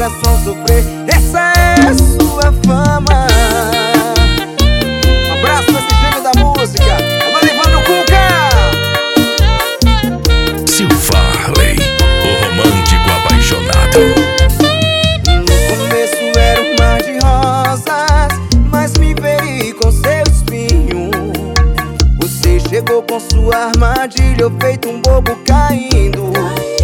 coração sofrer. Essa é a sua fama. Um abraço pra esse gênio da música, alô Evandro Cuca. Silvarley, o romântico apaixonado. No começo era um mar de rosas, mas me feri com seu espinho. Você chegou com sua armadilha, eu feito um bobo caindo.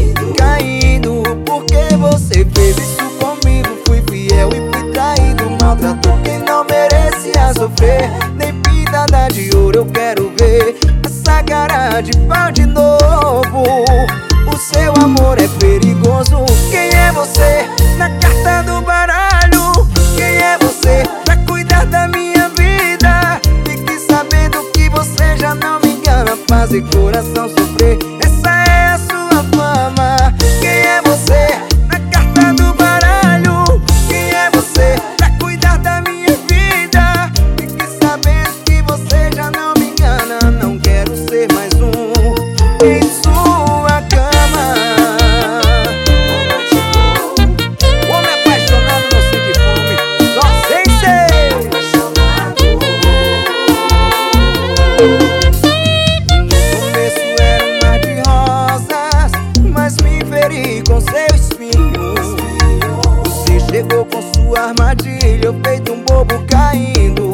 Porque você fez isso comigo. Fui fiel e fui traído. Maltratou quem não merecia sofrer. Nem pintada de ouro eu quero ver essa cara de pau de novo. O seu amor é perigoso. Quem é você na carta do baralho? Quem é você pra cuidar da minha vida? Fique sabendo que você já não me engana. Fazer coração sofrer. Essa é a sua fama. Quem é você na carta do baralho? Quem é você pra cuidar da minha vida? Fique sabendo que você já não me engana. Não quero ser mais um em sua cama. O homem apaixonado não sente fome, só sem ser apaixonado. No começo era um mar de rosas, mas me feri com seu espinho. Você chegou com sua armadilha, eu feito um bobo caindo.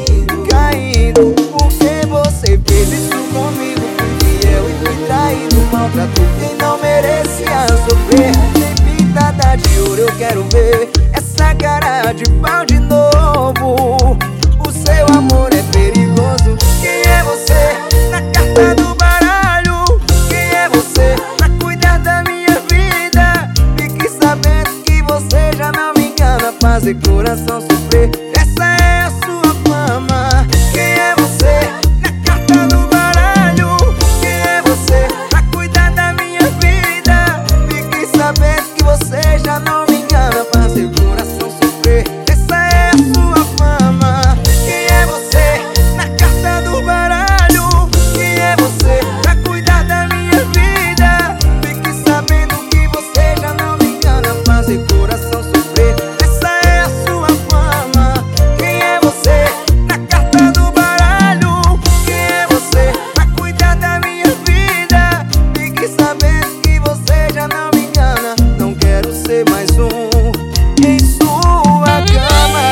Porque você fez isso comigo. Fui fiel e fui traído. Maltratou quem não merecia sofrer. Nem pintada de ouro eu quero ver essa cara de pau de novo. O seu amor é perigoso. Quem é você na carta do baralho? Quem é você pra cuidar da minha vida? Fique sabendo que você já não me engana. Fazer coração sofrer. Essa é a sua fama. Quem é você na carta do baralho? Quem é você pra cuidar da minha vida? Fique sabendo que você já não me engana. Fazer coração sofrer. Essa é a sua fama. Quem é você na carta do baralho? Quem é você pra cuidar da minha vida? Fique sabendo que você já não me engana. Fazer coração sofrer. Essa é a sua fama. Quem é você na carta do baralho? Quem é você pra cuidar da minha vida? Fique sabendo que você já não me engana. Não quero ser mais um em sua cama.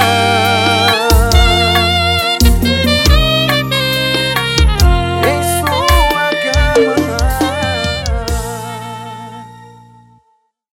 Em sua cama.